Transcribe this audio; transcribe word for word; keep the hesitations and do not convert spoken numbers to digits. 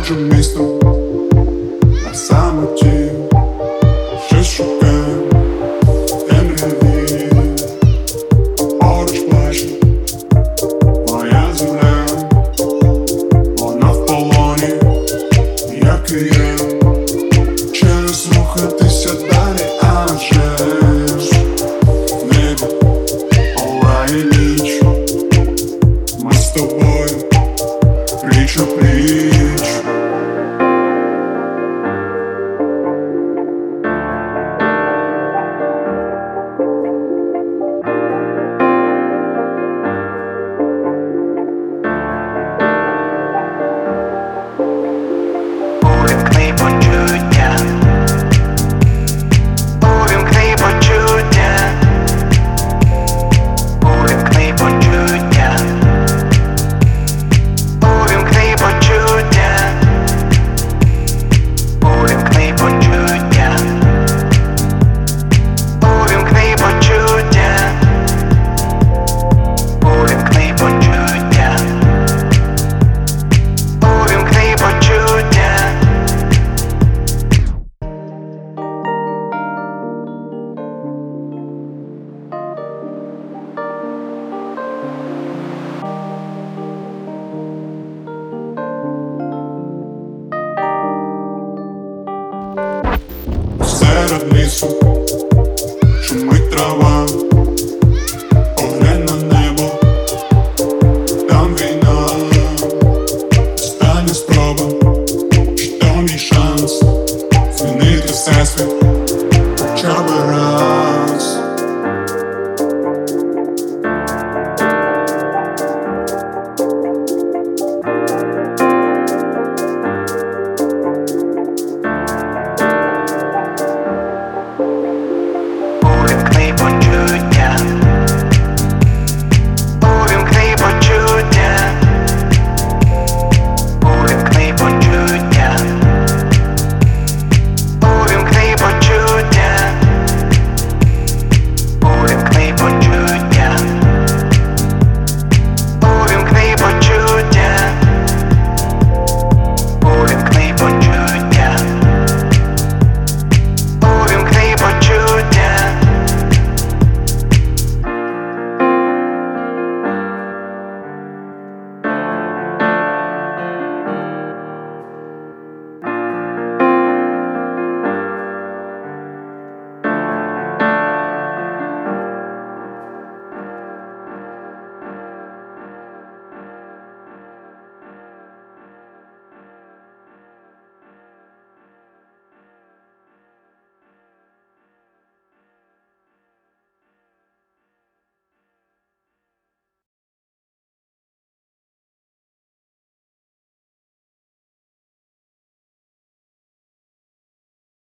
броджу містом на самоті, щось шукаю в темряві. Поруч плаче моя земля, вона в полоні, як і я. Час рухатися далі, адже ж в небі палає ніч. Ми з тобою пліч о пліч. Увімкни почуття, увімкни почуття, увімкни почуття, увімкни почуття, увімкни почуття, увімкни почуття, увімкни почуття, увімкни почуття. Серед лісу